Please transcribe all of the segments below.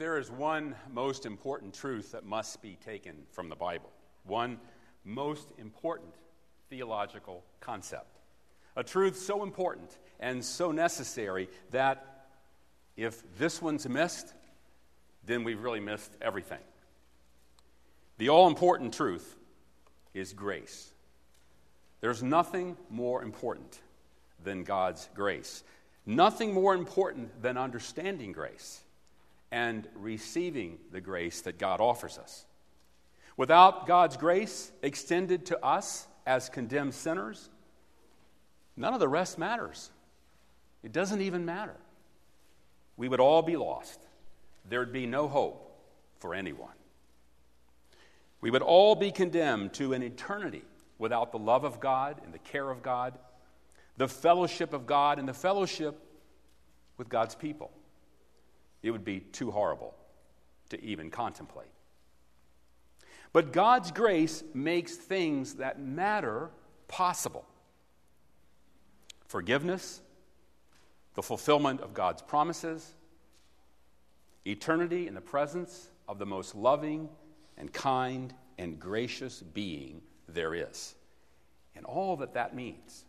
there is one most important truth that must be taken from the Bible, one most important theological concept, a truth so important and so necessary that if this one's missed, then we've really missed everything. The all-important truth is grace. There's nothing more important than God's grace. Nothing more important than understanding grace and receiving the grace that God offers us. Without God's grace extended to us as condemned sinners, none of the rest matters. It doesn't even matter. We would all be lost. There'd be no hope for anyone. We would all be condemned to an eternity without the love of God and the care of God, the fellowship of God and the fellowship with God's people. It would be too horrible to even contemplate. But God's grace makes things that matter possible. Forgiveness, the fulfillment of God's promises, eternity in the presence of the most loving and kind and gracious being there is, and all that that means.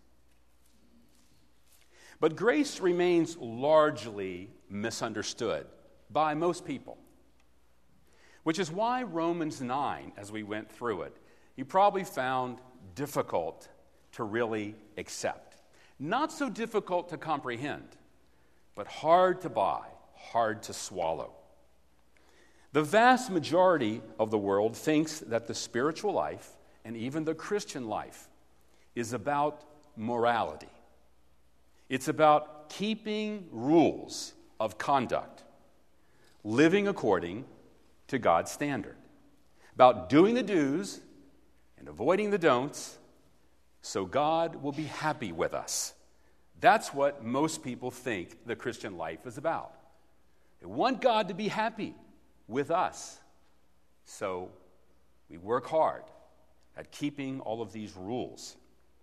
But grace remains largely misunderstood by most people, which is why Romans 9, as we went through it, you probably found difficult to really accept. Not so difficult to comprehend, but hard to buy, hard to swallow. The vast majority of the world thinks that the spiritual life, and even the Christian life, is about morality. It's about keeping rules of conduct, living according to God's standard, about doing the do's and avoiding the don'ts, so God will be happy with us. That's what most people think the Christian life is about. They want God to be happy with us, so we work hard at keeping all of these rules.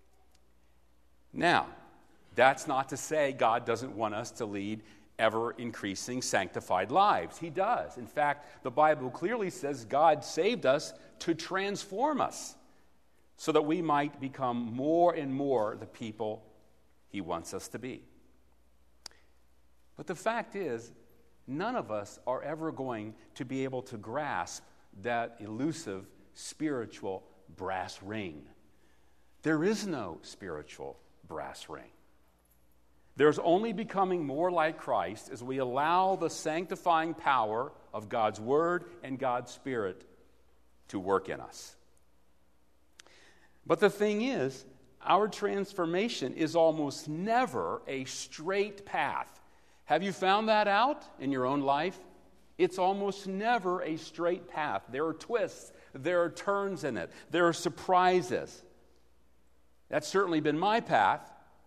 Now, that's not to say God doesn't want us to lead ever-increasing sanctified lives. He does. In fact, the Bible clearly says God saved us to transform us so that we might become more and more the people He wants us to be. But the fact is, none of us are ever going to be able to grasp that elusive spiritual brass ring. There is no spiritual brass ring. There's only becoming more like Christ as we allow the sanctifying power of God's Word and God's Spirit to work in us. But the thing is, our transformation is almost never a straight path. Have you found that out in your own life? It's almost never a straight path. There are twists, there are turns in it, there are surprises. That's certainly been my path.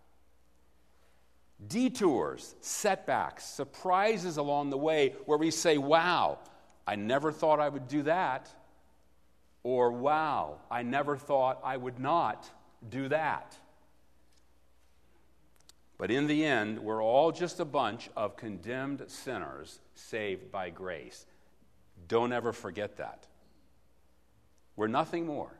Detours, setbacks, surprises along the way where we say, wow, I never thought I would do that. Or, wow, I never thought I would not do that. But in the end, we're all just a bunch of condemned sinners saved by grace. Don't ever forget that. We're nothing more.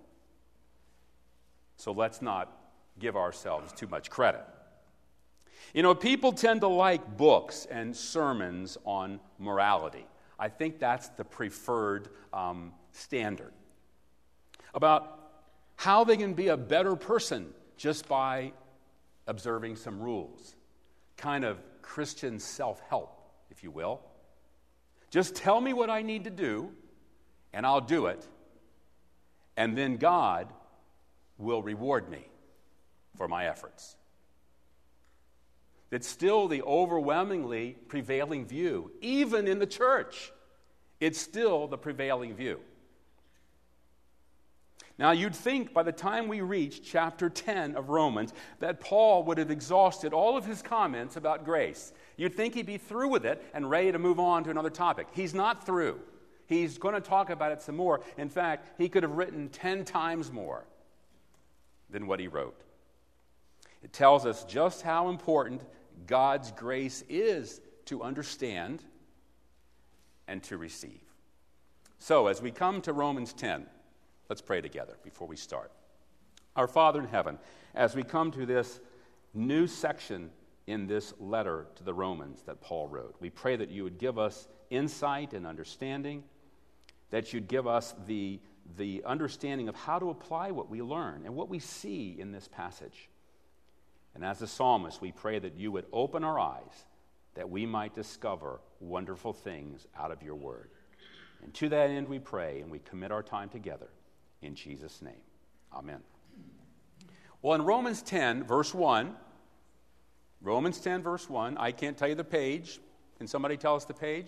So let's not give ourselves too much credit. You know, people tend to like books and sermons on morality. I think that's the preferred standard. About how they can be a better person just by observing some rules. Kind of Christian self-help, if you will. Just tell me what I need to do, and I'll do it, and then God will reward me for my efforts. It's still the overwhelmingly prevailing view. Even in the church, it's still the prevailing view. Now, you'd think by the time we reach chapter 10 of Romans that Paul would have exhausted all of his comments about grace. You'd think he'd be through with it and ready to move on to another topic. He's not through. He's going to talk about it some more. In fact, he could have written 10 times more than what he wrote. It tells us just how important God's grace is to understand and to receive. So, as we come to Romans 10, let's pray together before we start. Our Father in heaven, as we come to this new section in this letter to the Romans that Paul wrote, we pray that you would give us insight and understanding, that you'd give us the understanding of how to apply what we learn and what we see in this passage. And as a psalmist, we pray that you would open our eyes that we might discover wonderful things out of your word. And to that end we pray and we commit our time together in Jesus' name. Amen. Well, in Romans 10, verse 1, I can't tell you the page. Can somebody tell us the page?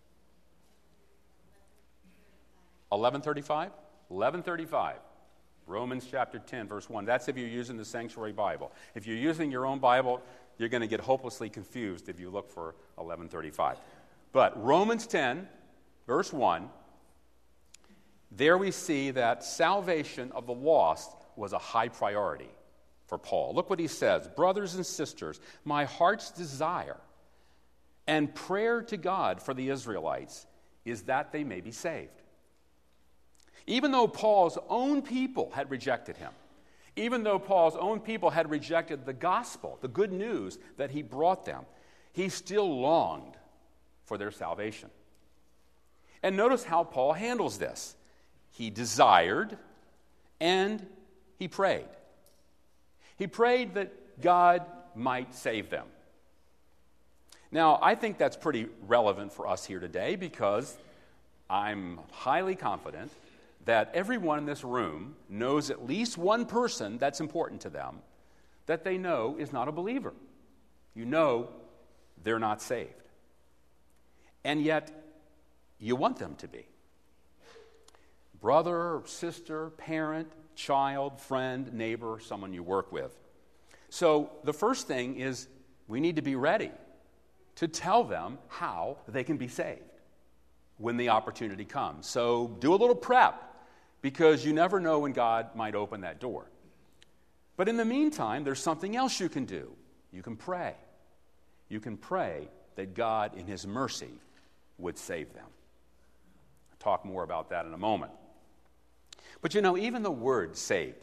1135? 1135. Romans chapter 10, verse 1. That's if you're using the Sanctuary Bible. If you're using your own Bible, you're going to get hopelessly confused if you look for 1135. But Romans 10, verse 1, there we see that salvation of the lost was a high priority for Paul. Look what he says. Brothers and sisters, my heart's desire and prayer to God for the Israelites is that they may be saved. Even though Paul's own people had rejected him, even though Paul's own people had rejected the gospel, the good news that he brought them, he still longed for their salvation. And notice how Paul handles this. He desired and he prayed. He prayed that God might save them. Now, I think that's pretty relevant for us here today because I'm highly confident that everyone in this room knows at least one person that's important to them that they know is not a believer. You know they're not saved. And yet, you want them to be. Brother, sister, parent, child, friend, neighbor, someone you work with. So the first thing is we need to be ready to tell them how they can be saved when the opportunity comes. So do a little prep, because you never know when God might open that door. But in the meantime, there's something else you can do. You can pray. You can pray that God, in his mercy, would save them. I'll talk more about that in a moment. But even the word saved,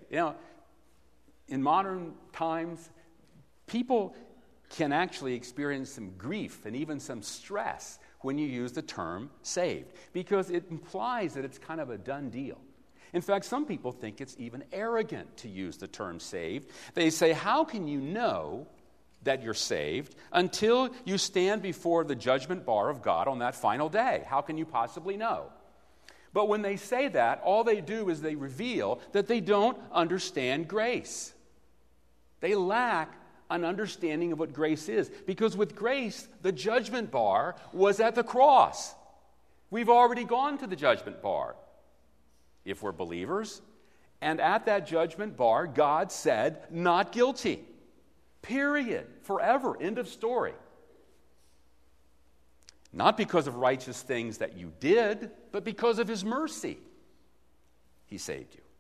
in modern times, people can actually experience some grief and even some stress when you use the term saved, because it implies that it's kind of a done deal. In fact, some people think it's even arrogant to use the term saved. They say, how can you know that you're saved until you stand before the judgment bar of God on that final day? How can you possibly know? But when they say that, all they do is they reveal that they don't understand grace. They lack an understanding of what grace is. Because with grace, the judgment bar was at the cross. We've already gone to the judgment bar, if we're believers. And at that judgment bar, God said, not guilty. Period. Forever. End of story. Not because of righteous things that you did, but because of his mercy. He saved you.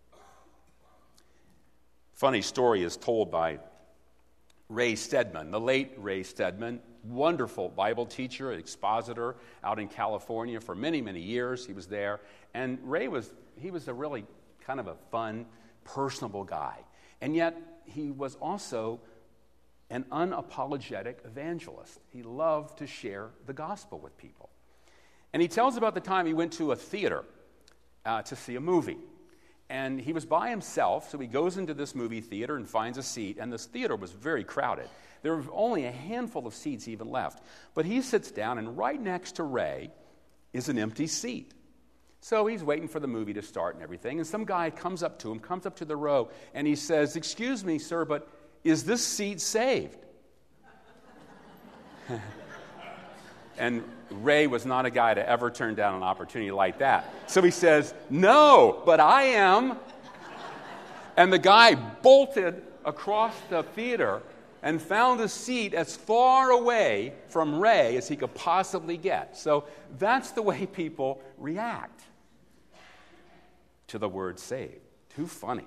Funny story is told by Ray Stedman, the late Ray Stedman, wonderful Bible teacher, expositor out in California for many, many years. He was there. And Ray was a really kind of a fun, personable guy. And yet, he was also an unapologetic evangelist. He loved to share the gospel with people. And he tells about the time he went to a theater to see a movie. And he was by himself, so he goes into this movie theater and finds a seat, and this theater was very crowded. There were only a handful of seats even left. But he sits down, and right next to Ray is an empty seat. So he's waiting for the movie to start and everything, and some guy comes up to him, comes up to the row, and he says, "Excuse me, sir, but is this seat saved?" And Ray was not a guy to ever turn down an opportunity like that. So he says, "No, but I am." And the guy bolted across the theater and found a seat as far away from Ray as he could possibly get. So that's the way people react to the word saved. Too funny.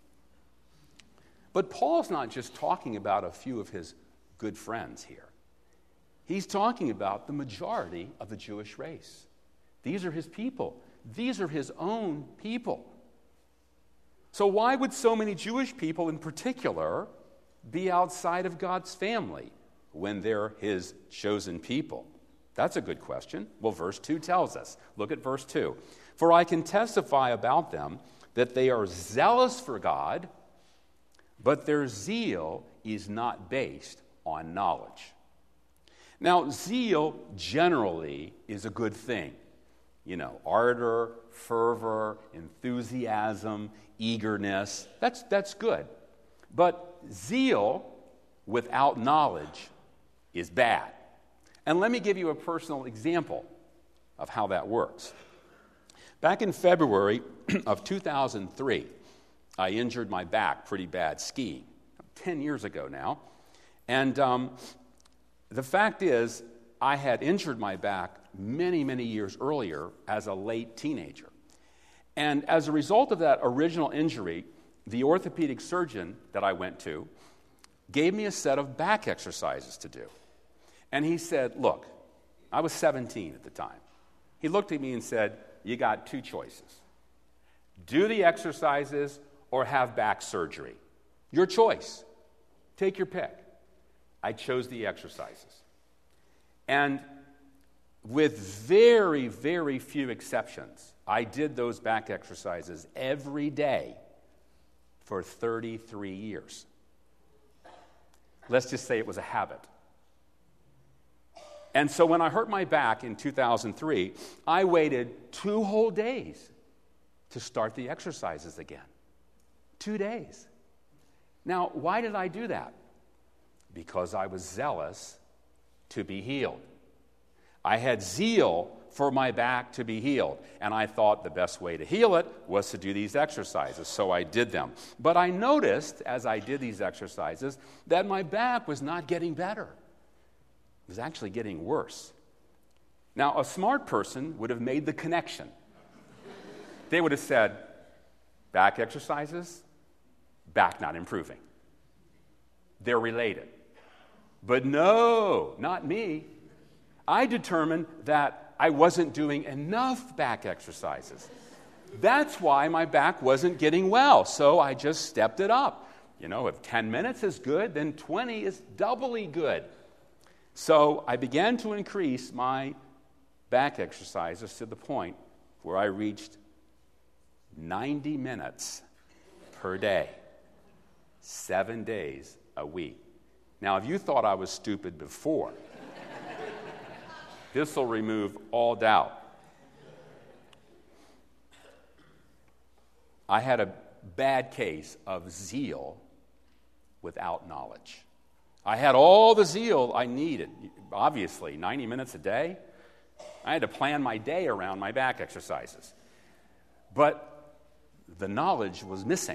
But Paul's not just talking about a few of his good friends here. He's talking about the majority of the Jewish race. These are his people. These are his own people. So why would so many Jewish people in particular be outside of God's family when they're his chosen people? That's a good question. Well, verse 2 tells us. Look at verse 2. For I can testify about them that they are zealous for God, but their zeal is not based on knowledge. Now, zeal generally is a good thing. You know, ardor, fervor, enthusiasm, eagerness, that's good. But zeal without knowledge is bad. And let me give you a personal example of how that works. Back in February of 2003, I injured my back pretty bad skiing, 10 years ago now. And the fact is, I had injured my back many, many years earlier as a late teenager. And as a result of that original injury, the orthopedic surgeon that I went to gave me a set of back exercises to do. And he said, look, I was 17 at the time. He looked at me and said, you got two choices. Do the exercises or have back surgery. Your choice. Take your pick. I chose the exercises. And with very, very few exceptions, I did those back exercises every day for 33 years. Let's just say it was a habit. And so when I hurt my back in 2003, I waited 2 whole days to start the exercises again. 2 days. Now, why did I do that? Because I was zealous to be healed. I had zeal for my back to be healed, and I thought the best way to heal it was to do these exercises, so I did them. But I noticed, as I did these exercises, that my back was not getting better. It was actually getting worse. Now, a smart person would have made the connection. They would have said, back exercises, back not improving. They're related. But no, not me. I determined that I wasn't doing enough back exercises. That's why my back wasn't getting well, so I just stepped it up. You know, if 10 minutes is good, then 20 is doubly good. So I began to increase my back exercises to the point where I reached 90 minutes per day, 7 days a week. Now, if you thought I was stupid before, this will remove all doubt. I had a bad case of zeal without knowledge. I had all the zeal I needed. Obviously, 90 minutes a day. I had to plan my day around my back exercises. But the knowledge was missing.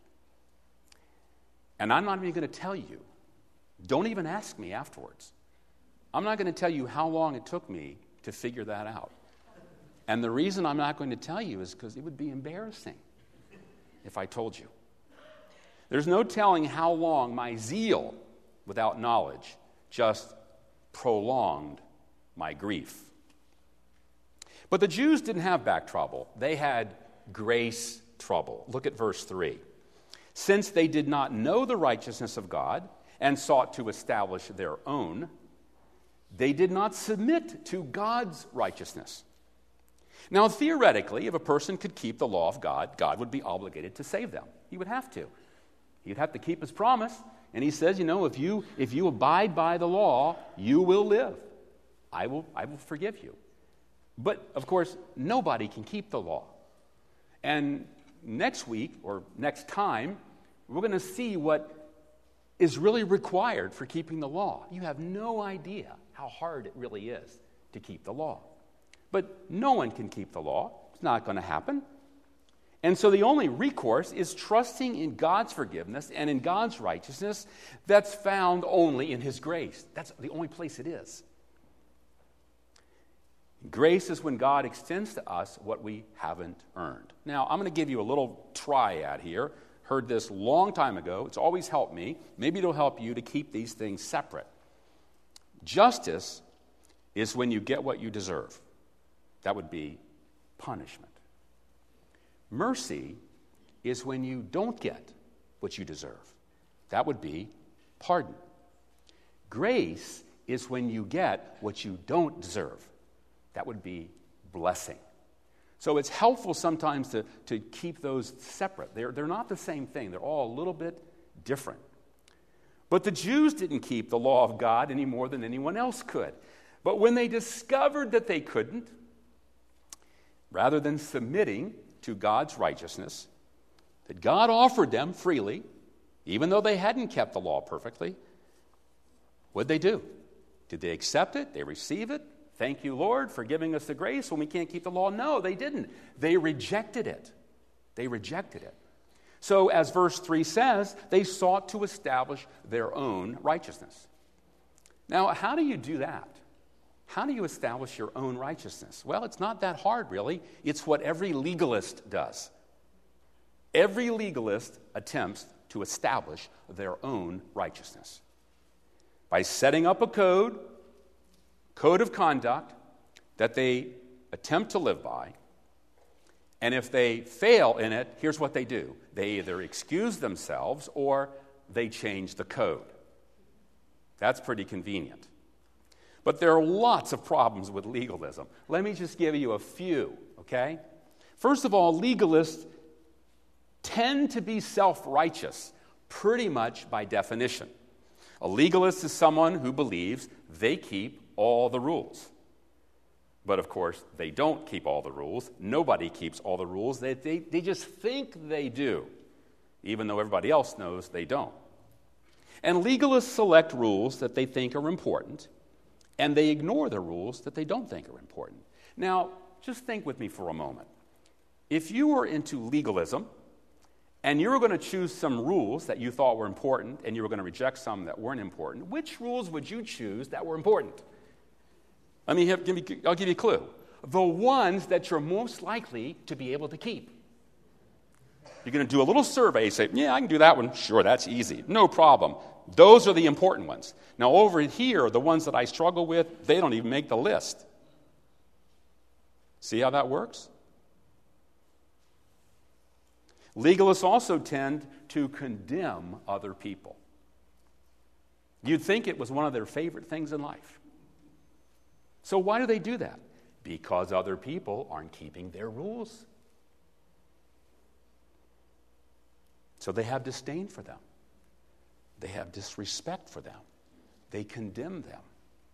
And I'm not even going to tell you. Don't even ask me afterwards. I'm not going to tell you how long it took me to figure that out. And the reason I'm not going to tell you is because it would be embarrassing if I told you. There's no telling how long my zeal without knowledge just prolonged my grief. But the Jews didn't have back trouble. They had grace trouble. Look at verse 3. Since they did not know the righteousness of God and sought to establish their own, they did not submit to God's righteousness. Now, theoretically, if a person could keep the law of God, God would be obligated to save them. He would have to. He'd have to keep his promise. And he says, you know, if you abide by the law, you will live. I will forgive you. But, of course, nobody can keep the law. And next week, or next time, we're going to see what is really required for keeping the law. You have no idea how hard it really is to keep the law. But no one can keep the law. It's not going to happen. And so the only recourse is trusting in God's forgiveness and in God's righteousness that's found only in his grace. That's the only place it is. Grace is when God extends to us what we haven't earned. Now, I'm going to give you a little triad here. Heard this long time ago. It's always helped me. Maybe it'll help you to keep these things separate. Justice is when you get what you deserve. That would be punishment. Mercy is when you don't get what you deserve. That would be pardon. Grace is when you get what you don't deserve. That would be blessing. So it's helpful sometimes to keep those separate. They're not the same thing. They're all a little bit different. But the Jews didn't keep the law of God any more than anyone else could. But when they discovered that they couldn't, rather than submitting to God's righteousness, that God offered them freely, even though they hadn't kept the law perfectly, what'd they do? Did they accept it? They receive it? Thank you, Lord, for giving us the grace when we can't keep the law. No, they didn't. They rejected it. They rejected it. So, as verse 3 says, they sought to establish their own righteousness. Now, how do you do that? How do you establish your own righteousness? Well, it's not that hard, really. It's what every legalist does. Every legalist attempts to establish their own righteousness by setting up a code of conduct that they attempt to live by. And if they fail in it, here's what they do. They either excuse themselves or they change the code. That's pretty convenient. But there are lots of problems with legalism. Let me just give you a few, okay? First of all, legalists tend to be self-righteous pretty much by definition. A legalist is someone who believes they keep all the rules. But of course, they don't keep all the rules. Nobody keeps all the rules. They just think they do, even though everybody else knows they don't. And legalists select rules that they think are important, and they ignore the rules that they don't think are important. Now, just think with me for a moment. If you were into legalism, and you were going to choose some rules that you thought were important, and you were going to reject some that weren't important, which rules would you choose that were important? I'll give you a clue. The ones that you're most likely to be able to keep. You're going to do a little survey, say, yeah, I can do that one. Sure, that's easy. No problem. Those are the important ones. Now, over here, the ones that I struggle with, they don't even make the list. See how that works? Legalists also tend to condemn other people. You'd think it was one of their favorite things in life. So why do they do that? Because other people aren't keeping their rules. So they have disdain for them. They have disrespect for them. They condemn them.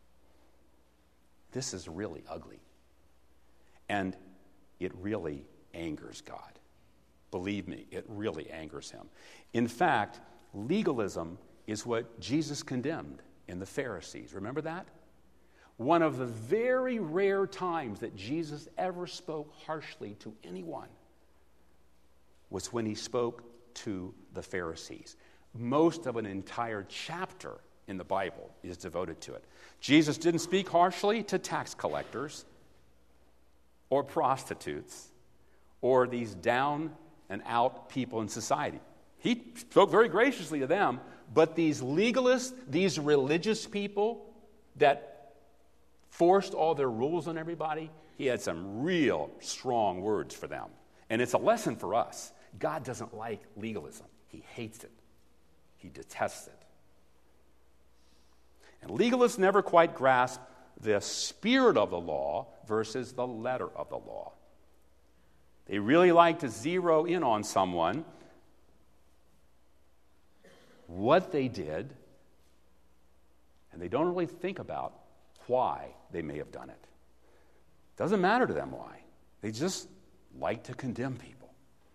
This is really ugly. And it really angers God. Believe me, it really angers him. In fact, legalism is what Jesus condemned in the Pharisees. Remember that? One of the very rare times that Jesus ever spoke harshly to anyone was when he spoke to the Pharisees. Most of an entire chapter in the Bible is devoted to it. Jesus didn't speak harshly to tax collectors or prostitutes or these down and out people in society. He spoke very graciously to them, but these legalists, these religious people that forced all their rules on everybody, he had some real strong words for them. And it's a lesson for us. God doesn't like legalism. He hates it. He detests it. And legalists never quite grasp the spirit of the law versus the letter of the law. They really like to zero in on someone, what they did, and they don't really think about why they may have done it. Doesn't matter to them why. They just like to condemn people.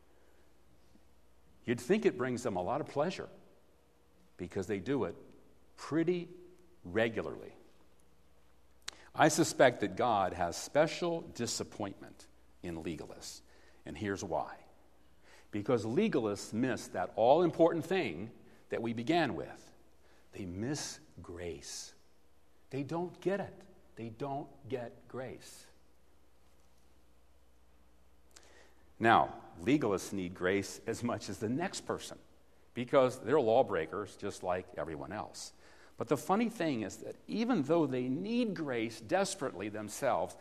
You'd think it brings them a lot of pleasure because they do it pretty regularly. I suspect that God has special disappointment in legalists, and here's why. Because legalists miss that all-important thing that we began with. They miss grace. They don't get it. They don't get grace. Now, legalists need grace as much as the next person because they're lawbreakers just like everyone else. But the funny thing is that even though they need grace desperately themselves,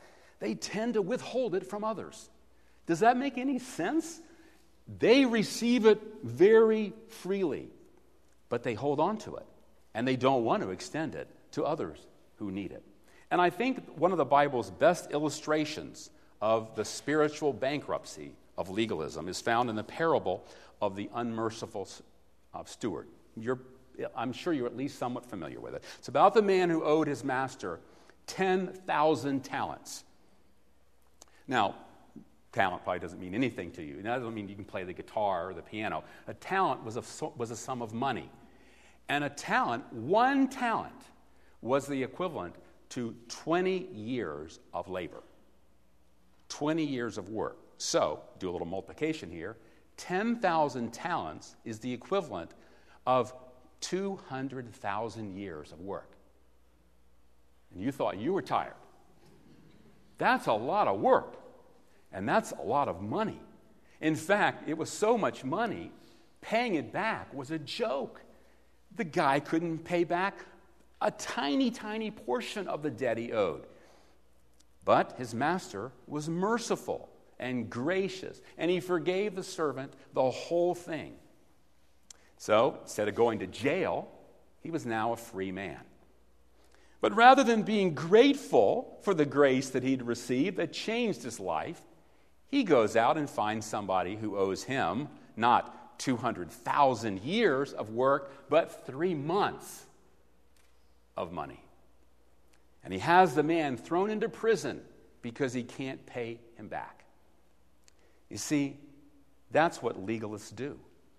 they tend to withhold it from others. Does that make any sense? They receive it very freely, but they hold on to it, and they don't want to extend it to others who need it. And I think one of the Bible's best illustrations of the spiritual bankruptcy of legalism is found in the parable of the unmerciful steward. I'm sure you're at least somewhat familiar with it. It's about the man who owed his master 10,000 talents. Now, talent probably doesn't mean anything to you. That doesn't mean you can play the guitar or the piano. A talent was a sum of money. And one talent, was the equivalent to 20 years of labor. 20 years of work. So, do a little multiplication here. 10,000 talents is the equivalent of 200,000 years of work. And you thought you were tired. That's a lot of work. And that's a lot of money. In fact, it was so much money, paying it back was a joke. The guy couldn't pay back a tiny, tiny portion of the debt he owed. But his master was merciful and gracious, and he forgave the servant the whole thing. So, instead of going to jail, he was now a free man. But rather than being grateful for the grace that he'd received that changed his life, he goes out and finds somebody who owes him not 200,000 years of work, but 3 months of money. And he has the man thrown into prison because he can't pay him back. You see, that's what legalists do.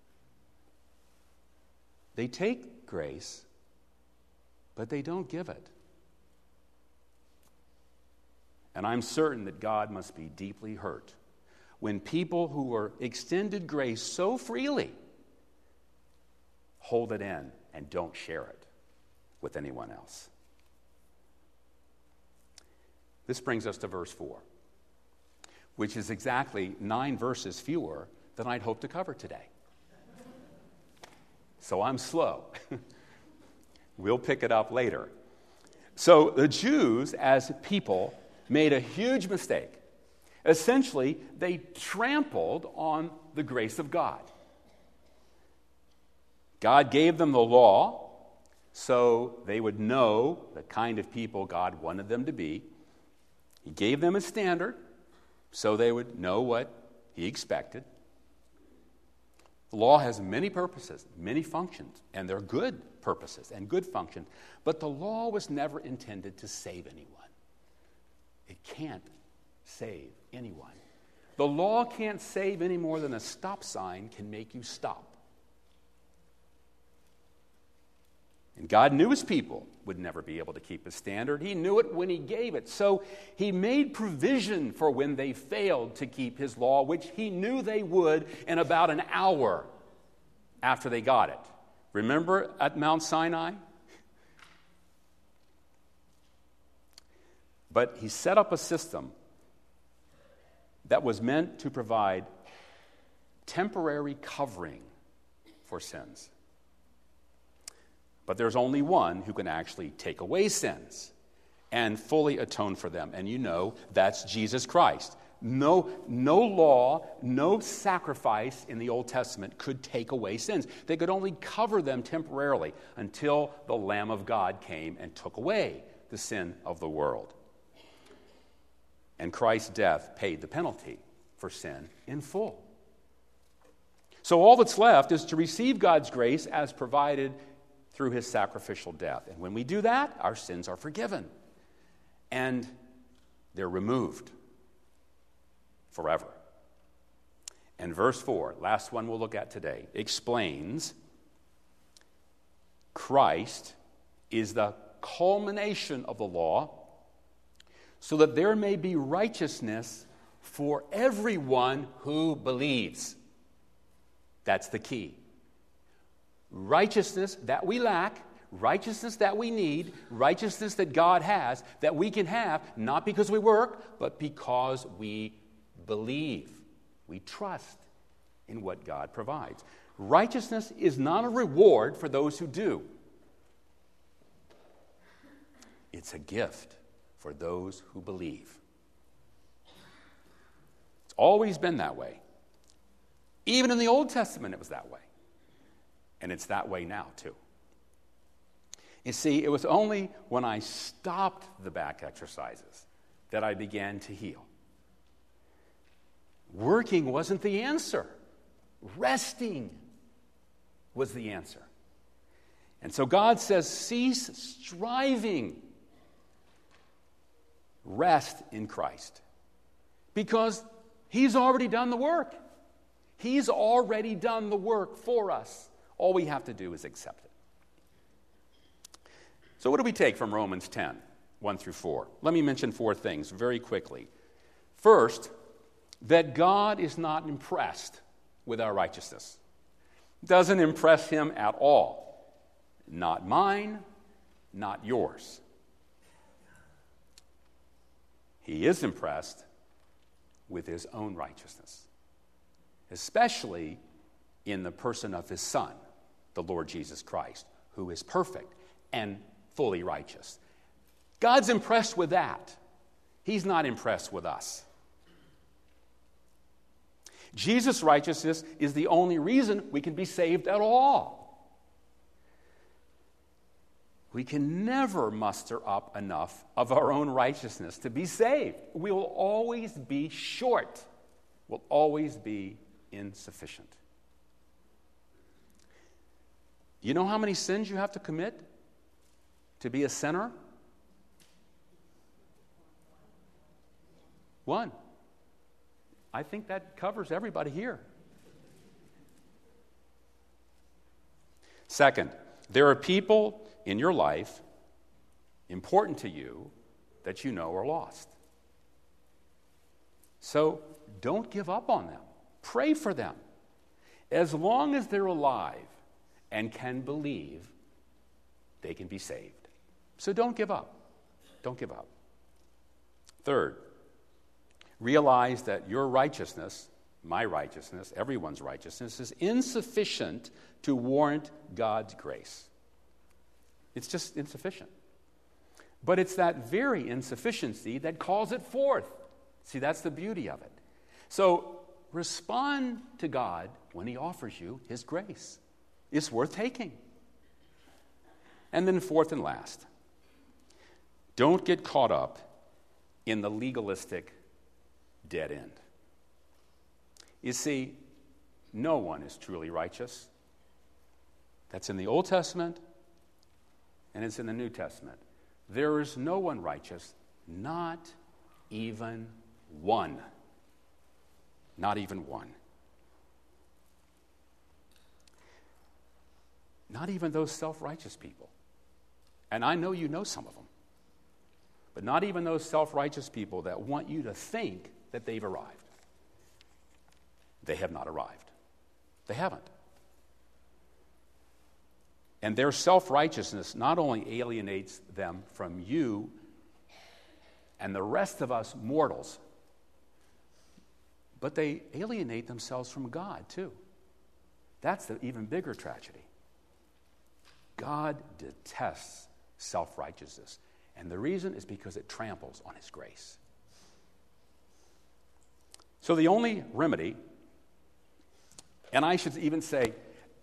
They take grace, but they don't give it. And I'm certain that God must be deeply hurt when people who are extended grace so freely hold it in and don't share it with anyone else. This brings us to verse 4, which is exactly 9 verses fewer than I'd hoped to cover today. So I'm slow. We'll pick it up later. So the Jews, as people, made a huge mistake. Essentially, they trampled on the grace of God. God gave them the law so they would know the kind of people God wanted them to be. He gave them a standard so they would know what He expected. The law has many purposes, many functions, and they're good purposes and good functions. But the law was never intended to save anyone. It can't save anyone. The law can't save any more than a stop sign can make you stop. And God knew His people would never be able to keep His standard. He knew it when He gave it. So He made provision for when they failed to keep His law, which He knew they would in about an hour after they got it. Remember at Mount Sinai? But He set up a system that was meant to provide temporary covering for sins. But there's only one who can actually take away sins and fully atone for them. And you know that's Jesus Christ. No law, no sacrifice in the Old Testament could take away sins. They could only cover them temporarily until the Lamb of God came and took away the sin of the world. And Christ's death paid the penalty for sin in full. So all that's left is to receive God's grace as provided through His sacrificial death. And when we do that, our sins are forgiven. And they're removed forever. And verse 4, last one we'll look at today, explains Christ is the culmination of the law so that there may be righteousness for everyone who believes. That's the key. Righteousness that we lack, righteousness that we need, righteousness that God has, that we can have, not because we work, but because we believe. We trust in what God provides. Righteousness is not a reward for those who do. It's a gift for those who believe. Always been that way. Even in the Old Testament, it was that way. And it's that way now, too. You see, it was only when I stopped the back exercises that I began to heal. Working wasn't the answer. Resting was the answer. And so God says, cease striving. Rest in Christ. Because He's already done the work. He's already done the work for us. All we have to do is accept it. So what do we take from Romans 10, 1 through 4? Let me mention 4 things very quickly. First, that God is not impressed with our righteousness. Doesn't impress Him at all. Not mine, not yours. He is impressed with His own righteousness, especially in the person of His Son, the Lord Jesus Christ, who is perfect and fully righteous. God's impressed with that. He's not impressed with us. Jesus' righteousness is the only reason we can be saved at all. We can never muster up enough of our own righteousness to be saved. We will always be short. We'll always be insufficient. You know how many sins you have to commit to be a sinner? 1. I think that covers everybody here. Second, there are people in your life, important to you, that you know are lost. So don't give up on them. Pray for them. As long as they're alive and can believe, they can be saved. So don't give up. Don't give up. Third, realize that your righteousness, my righteousness, everyone's righteousness, is insufficient to warrant God's grace. It's just insufficient. But it's that very insufficiency that calls it forth. See, that's the beauty of it. So respond to God when He offers you His grace. It's worth taking. And then fourth and last, don't get caught up in the legalistic dead end. You see, no one is truly righteous. That's in the Old Testament, and it's in the New Testament. There is no one righteous, not even one. Not even one. Not even those self-righteous people. And I know you know some of them. But not even those self-righteous people that want you to think that they've arrived. They have not arrived. They haven't. And their self-righteousness not only alienates them from you and the rest of us mortals, but they alienate themselves from God too. That's the even bigger tragedy. God detests self-righteousness. And the reason is because it tramples on His grace. So the only remedy, and I should even say,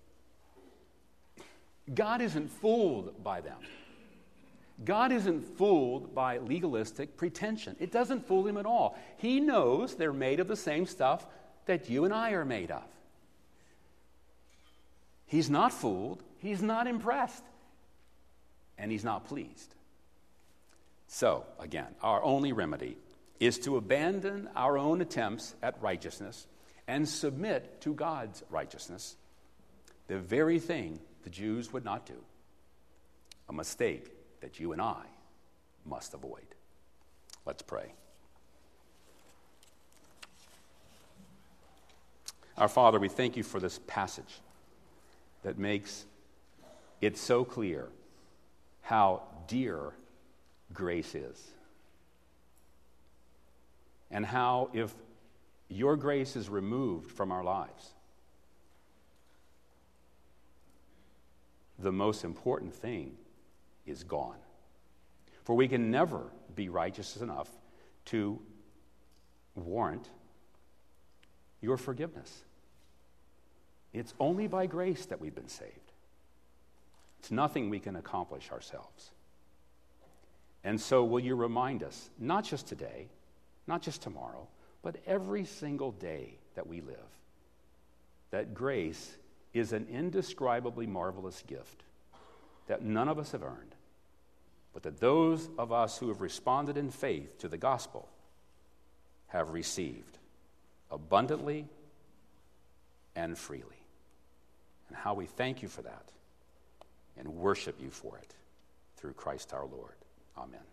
God isn't fooled by them. God isn't fooled by legalistic pretension. It doesn't fool Him at all. He knows they're made of the same stuff that you and I are made of. He's not fooled. He's not impressed. And He's not pleased. So, again, our only remedy is to abandon our own attempts at righteousness and submit to God's righteousness, the very thing the Jews would not do, a mistake that you and I must avoid. Let's pray. Our Father, we thank You for this passage that makes it so clear how dear grace is. And how if Your grace is removed from our lives, the most important thing is gone. For we can never be righteous enough to warrant your forgiveness. It's only by grace that we've been saved. It's nothing we can accomplish ourselves. And so will you remind us, not just today, not just tomorrow, but every single day that we live, that grace is an indescribably marvelous gift that none of us have earned, but that those of us who have responded in faith to the gospel have received abundantly and freely. And how we thank you for that and worship you for it through Christ our Lord. Amen.